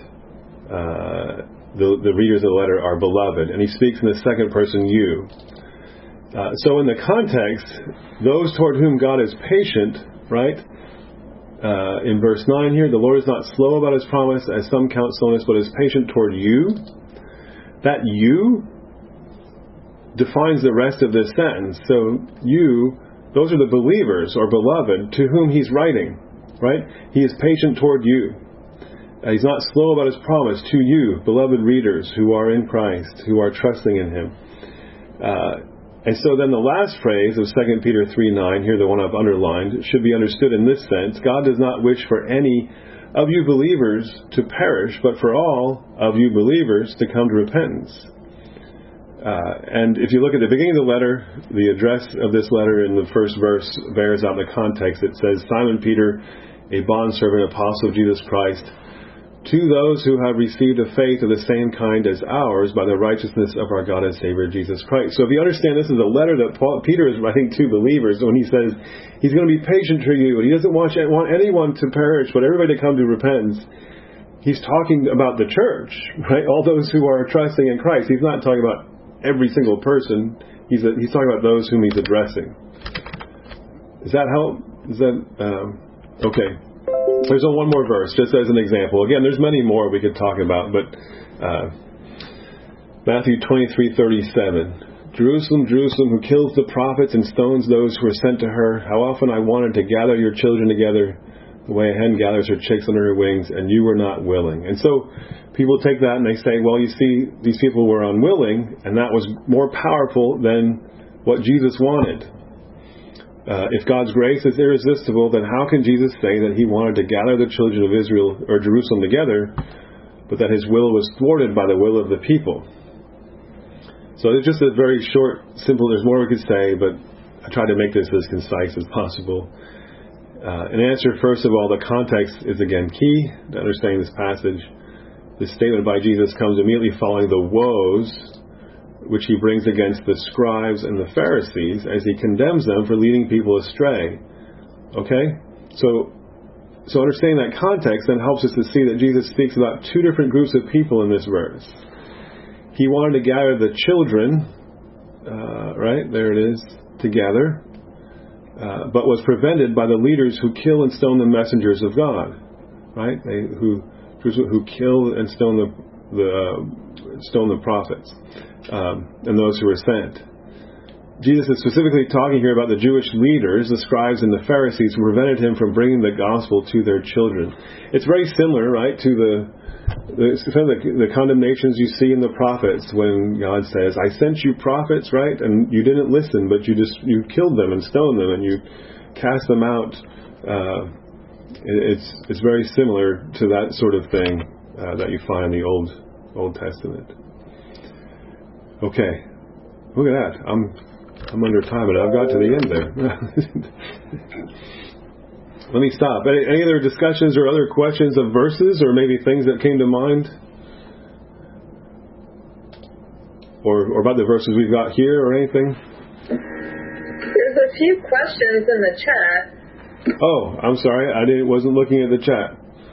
the readers of the letter are beloved. And he speaks in the second person, you. So in the context, those toward whom God is patient, right? In verse 9 here, the Lord is not slow about his promise, as some count slowness, but is patient toward you. That you defines the rest of this sentence. So you, those are the believers or beloved to whom he's writing, right? He is patient toward you. He's not slow about his promise to you, beloved readers who are in Christ, who are trusting in him. And so then the last phrase of 2 Peter 3:9, here the one I've underlined, should be understood in this sense. God does not wish for any of you believers to perish, but for all of you believers to come to repentance. And if you look at the beginning of the letter, the address of this letter in the first verse bears out the context. It says, Simon Peter, a bondservant, apostle of Jesus Christ, to those who have received a faith of the same kind as ours by the righteousness of our God and Savior Jesus Christ. So if you understand, this is a letter that Peter is writing to believers when he says he's going to be patient to you and he doesn't want anyone to perish but everybody to come to repentance. He's talking about the church, right? All those who are trusting in Christ. He's not talking about every single person. He's talking about those whom he's addressing. Does that help? Okay. There's one more verse, just as an example. Again, there's many more we could talk about, but Matthew 23:37. Jerusalem, Jerusalem, who kills the prophets and stones those who are sent to her. How often I wanted to gather your children together the way a hen gathers her chicks under her wings, and you were not willing. And so people take that and they say, well, you see, these people were unwilling, and that was more powerful than what Jesus wanted. If God's grace is irresistible, then how can Jesus say that he wanted to gather the children of Israel or Jerusalem together, but that his will was thwarted by the will of the people? So it's just a very short, simple, there's more we could say, but I tried to make this as concise as possible. In answer, first of all, the context is again key to understanding this passage. This statement by Jesus comes immediately following the woes which he brings against the scribes and the Pharisees as he condemns them for leading people astray. Okay? So So understanding that context then helps us to see that Jesus speaks about two different groups of people in this verse. He wanted to gather the children, right, there it is, together, but was prevented by the leaders who kill and stone the messengers of God, right? Who kill and stone the prophets and those who were sent. Jesus is specifically talking here about the Jewish leaders, the scribes and the Pharisees, who prevented him from bringing the gospel to their children. It's very similar, right, to the condemnations you see in the prophets when God says, I sent you prophets, right, and you didn't listen, but you killed them and stoned them and you cast them out. It's very similar to that sort of thing that you find in the Old Testament. Okay, look at that. I'm under time, and I've got to the end there. Let me stop. Any other discussions or other questions of verses, or maybe things that came to mind, or about the verses we've got here, or anything? There's a few questions in the chat. Oh, I'm sorry. Wasn't looking at the chat.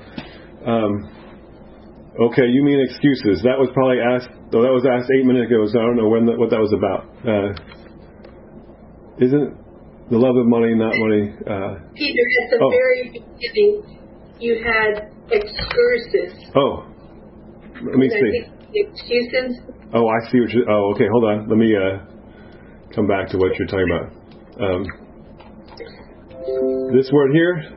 Okay, you mean excuses? That was probably asked. Oh, that was asked 8 minutes ago, so I don't know what that was about. Isn't the love of money not money? Peter, at the very beginning, you had excursus. Oh, let me see. Excuses. Oh, I see what you. Oh, okay. Hold on. Let me come back to what you're talking about. This word here,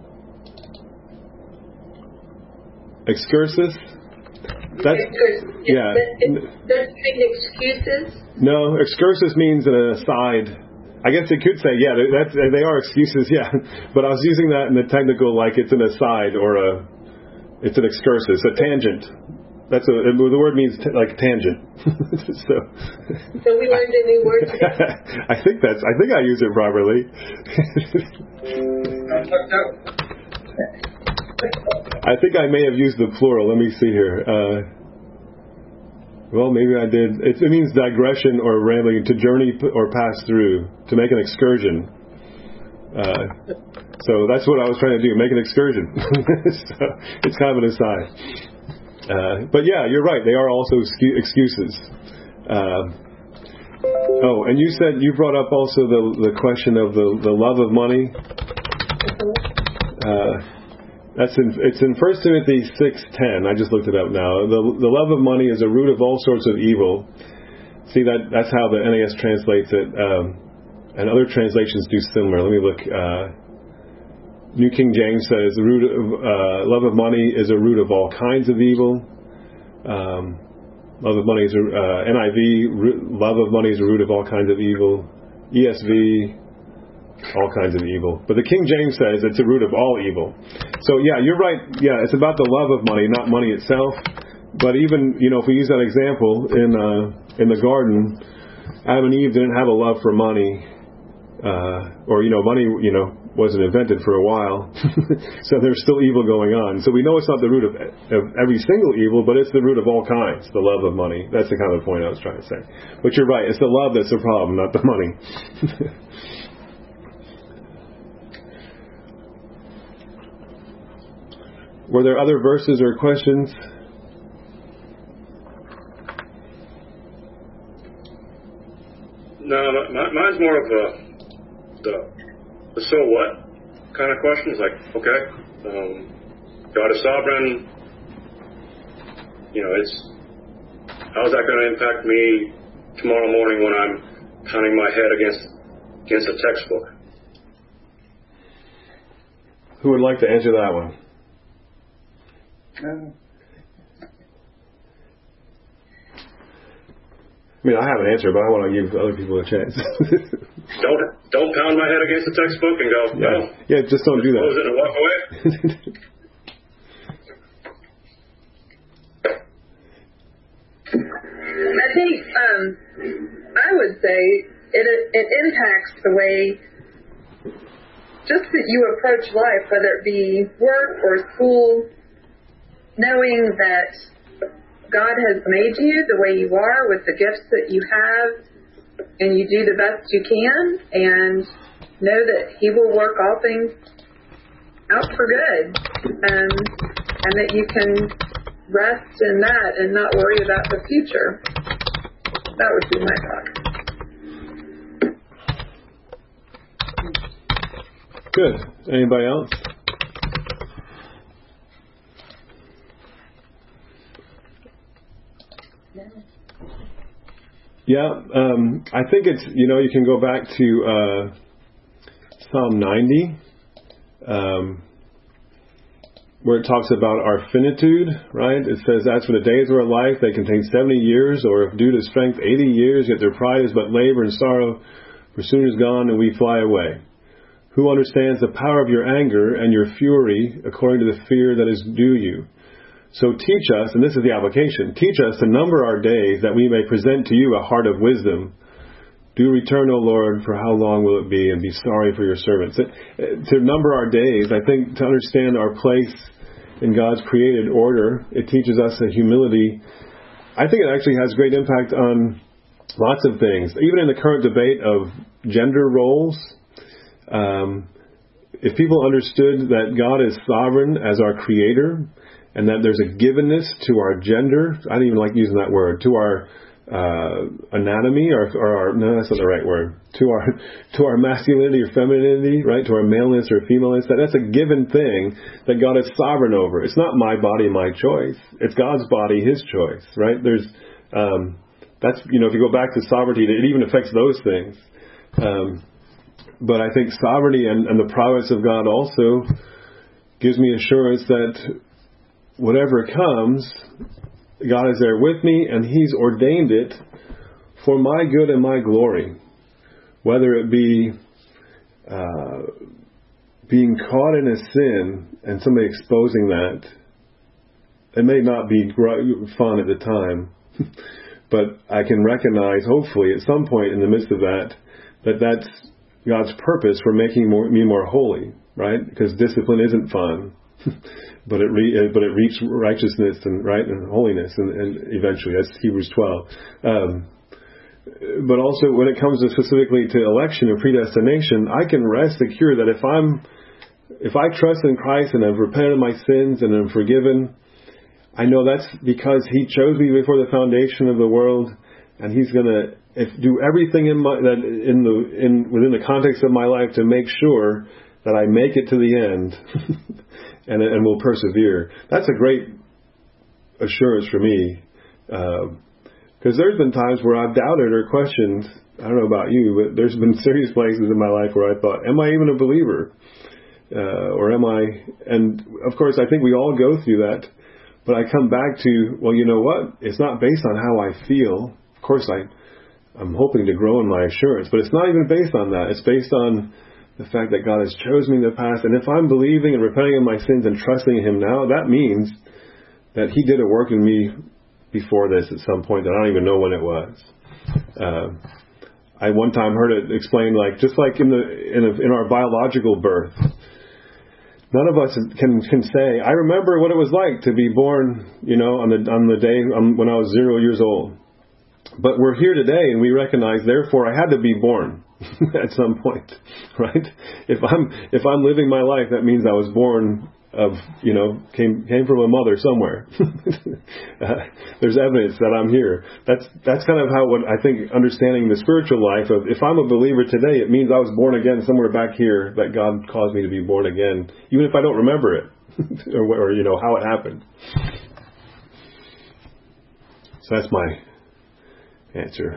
excursus. That's yeah. Does it mean excuses? No, excursus means an aside. I guess it could say, yeah, they are excuses, yeah. But I was using that in the technical, like it's an aside or it's an excursus, a tangent. The word means like tangent. So we learned a new word today. I think I use it properly. I think I may have used the plural. Let me see here. Well, maybe I did. It means digression or rambling, to journey or pass through, to make an excursion. So that's what I was trying to do, make an excursion. So it's kind of an aside. But yeah, you're right. They are also excuses. And you brought up also the question of the love of money. It's in 1 Timothy 6:10. I just looked it up now. The love of money is a root of all sorts of evil. See, that's how the NAS translates it, and other translations do similar. Let me look. New King James says the root of love of money is a root of all kinds of evil. Love of money is NIV. Love of money is a root of all kinds of evil. ESV. All kinds of evil. But the King James says it's a root of all evil. So yeah, you're right. Yeah, it's about the love of money, not money itself. But even, if we use that example in the garden, Adam and Eve didn't have a love for money. Money, wasn't invented for a while. So there's still evil going on. So we know it's not the root of every single evil, but it's the root of all kinds, the love of money. That's the kind of point I was trying to say. But you're right, it's the love that's the problem, not the money. Were there other verses or questions? No, mine's more of the so what kind of questions. Like, okay, God is sovereign. How's that going to impact me tomorrow morning when I'm pounding my head against a textbook? Who would like to answer that one? I mean, I have an answer, but I want to give other people a chance. Don't pound my head against the textbook and go, yeah, just don't do that. Close it and walk away. I think I would say it impacts the way just that you approach life, whether it be work or school, knowing that God has made you the way you are with the gifts that you have, and you do the best you can, and know that He will work all things out for good, and that you can rest in that and not worry about the future. That would be my thought. Good. Anybody else? Yeah, I think it's, you can go back to Psalm 90, where it talks about our finitude, right? It says, as for the days of our life, they contain 70 years, or if due to strength, 80 years, yet their pride is but labor and sorrow, for soon is gone and we fly away. Who understands the power of your anger and your fury according to the fear that is due you? So teach us, and this is the application, teach us to number our days that we may present to you a heart of wisdom. Do return, O Lord, for how long will it be, and be sorry for your servants. To number our days, I think to understand our place in God's created order, it teaches us a humility. I think it actually has great impact on lots of things. Even in the current debate of gender roles, if people understood that God is sovereign as our creator, and that there's a givenness to our gender, I don't even like using that word, to our anatomy, or our, no, that's not the right word, to our masculinity or femininity, right, to our maleness or femaleness, that's a given thing that God is sovereign over. It's not my body, my choice. It's God's body, His choice, right? There's, that's, if you go back to sovereignty, it even affects those things. But I think sovereignty and the prowess of God also gives me assurance that whatever comes, God is there with me, and He's ordained it for my good and my glory. Whether it be being caught in a sin and somebody exposing that, it may not be fun at the time, but I can recognize, hopefully, at some point in the midst of that, that's God's purpose for making me more holy, right? Because discipline isn't fun. But it reaches righteousness and holiness, and eventually, that's Hebrews 12. But also, when it comes specifically to election and predestination, I can rest secure that if I trust in Christ and I've repented of my sins and I'm forgiven, I know that's because He chose me before the foundation of the world, and He's going to do everything within the context of my life to make sure that I make it to the end. And will persevere. That's a great assurance for me, because there's been times where I've doubted or questioned. I don't know about you, but there's been serious places in my life where I thought, "Am I even a believer? Or am I?" And of course, I think we all go through that. But I come back to, well, you know what? It's not based on how I feel. Of course, I'm hoping to grow in my assurance, but it's not even based on that. It's based on the fact that God has chosen me in the past, and if I'm believing and repenting of my sins and trusting in Him now, that means that He did a work in me before this at some point that I don't even know when it was. I one time heard it explained just like in our biological birth, none of us can say, I remember what it was like to be born, on the day when I was 0 years old. But we're here today, and we recognize, therefore, I had to be born at some point, right? If I'm living my life, that means I was born came from a mother somewhere. There's evidence that I'm here. That's kind of what I think, understanding the spiritual life of, if I'm a believer today, it means I was born again somewhere back here, that God caused me to be born again, even if I don't remember it or how it happened. So that's my answer.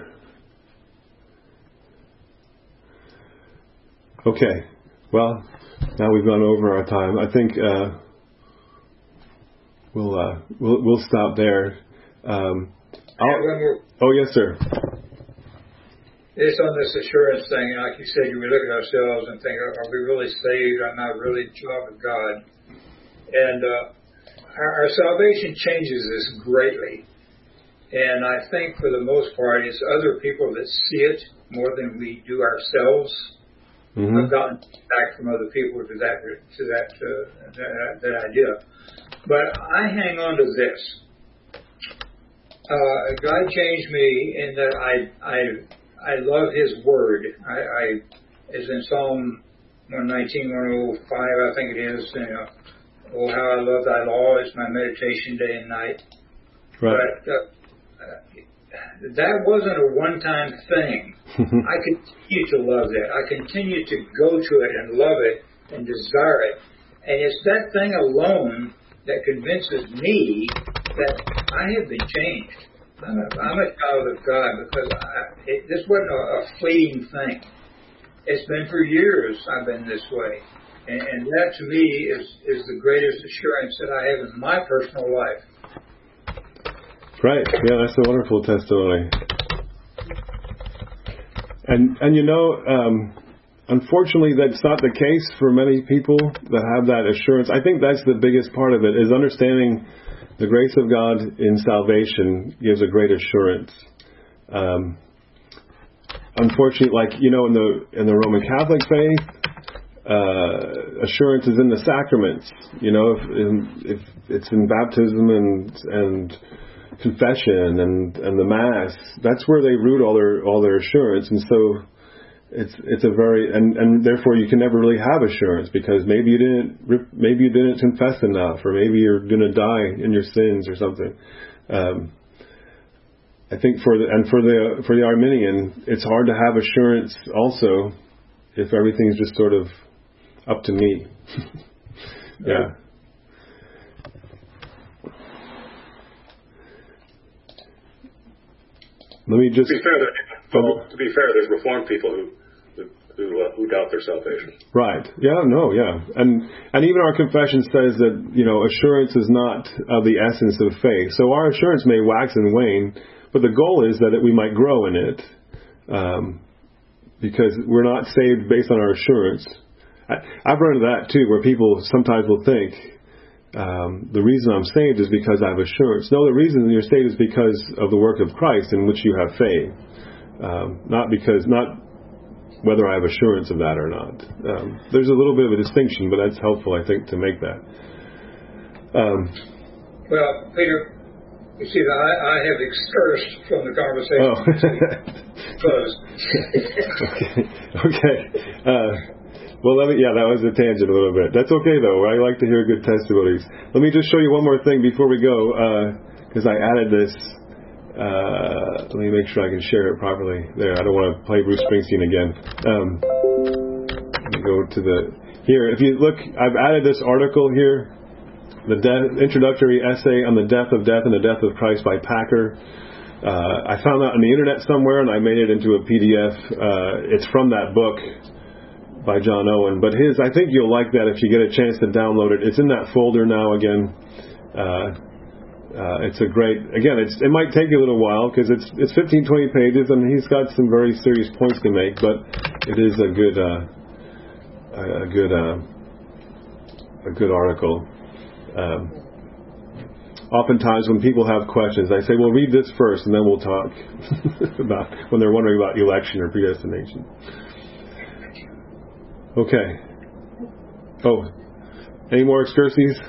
Okay. Well, now we've gone over our time. I think we'll stop there. Oh, yes, sir. It's on this assurance thing, like you said, we look at ourselves and think, are we really saved? Am I really a child of God? And our salvation changes us greatly. And I think for the most part, it's other people that see it more than we do ourselves. Mm-hmm. I've gotten back from other people to that idea. But I hang on to this. God changed me in that I love His Word. As in Psalm 119, 105, I think it is. Oh, how I love thy law is my meditation day and night. Right. But that wasn't a one-time thing. I continue to love that. I continue to go to it and love it and desire it. And it's that thing alone that convinces me that I have been changed. I'm a child of God because this wasn't a fleeting thing. It's been for years I've been this way. And that to me is the greatest assurance that I have in my personal life. Right. Yeah, that's a wonderful testimony. And unfortunately, that's not the case for many people that have that assurance. I think that's the biggest part of it, is understanding the grace of God in salvation gives a great assurance. Unfortunately, in the Roman Catholic faith, assurance is in the sacraments. If it's in baptism and confession and the Mass, that's where they root all their assurance. And so it's a very and therefore you can never really have assurance, because maybe you didn't confess enough, or maybe you're going to die in your sins or something. I think for the Arminian, it's hard to have assurance also if everything's just sort of up to me. Yeah. Let me just. To be fair, there's Reformed people who doubt their salvation. Right. Yeah. No. Yeah. And even our confession says that assurance is not of the essence of faith. So our assurance may wax and wane, but the goal is that we might grow in it, because we're not saved based on our assurance. I've run into that too, where people sometimes will think, the reason I'm saved is because I have assurance. No, the reason you're saved is because of the work of Christ in which you have faith. Not whether I have assurance of that or not. There's a little bit of a distinction, but that's helpful, I think, to make that. Well, Peter, you see, I have excursed from the conversation. Oh. Okay. Well, that was a tangent a little bit. That's okay, though. I like to hear good testimonies. Let me just show you one more thing before we go, because I added this. Let me make sure I can share it properly. There, I don't want to play Bruce Springsteen again. Let me go to here. If you look, I've added this article here, the introductory essay on the death of death and the death of Christ by Packer. I found that on the internet somewhere, and I made it into a PDF. It's from that book by John Owen, but I think you'll like that if you get a chance to download it. It's in that folder now again. It's a great, again, it might take you a little while because it's 15, 20 pages, and he's got some very serious points to make, but it is a good article. Oftentimes when people have questions, I say, well, read this first and then we'll talk about when they're wondering about election or predestination. Okay. Oh, any more excursies?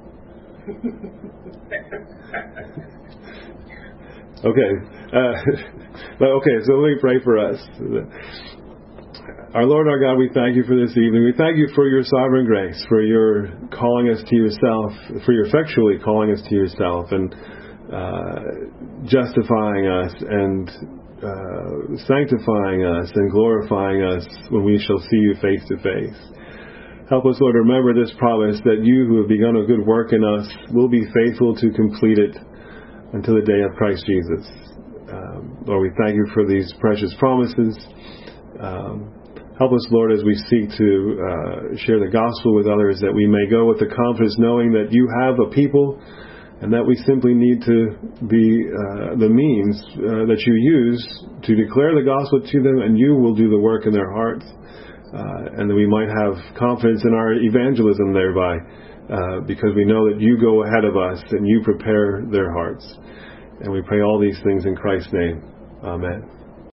Okay. Okay, so let me pray for us. Our Lord, our God, we thank you for this evening. We thank you for your sovereign grace, for your calling us to yourself, for your effectually calling us to yourself, and justifying us, and sanctifying us, and glorifying us when we shall see you face to face. Help us, Lord, remember this promise that you who have begun a good work in us will be faithful to complete it until the day of Christ Jesus. Lord, we thank you for these precious promises. Help us, Lord, as we seek to share the gospel with others, that we may go with the confidence knowing that you have a people, and that we simply need to be the means that you use to declare the gospel to them, and you will do the work in their hearts. And that we might have confidence in our evangelism thereby, because we know that you go ahead of us and you prepare their hearts. And we pray all these things in Christ's name. Amen.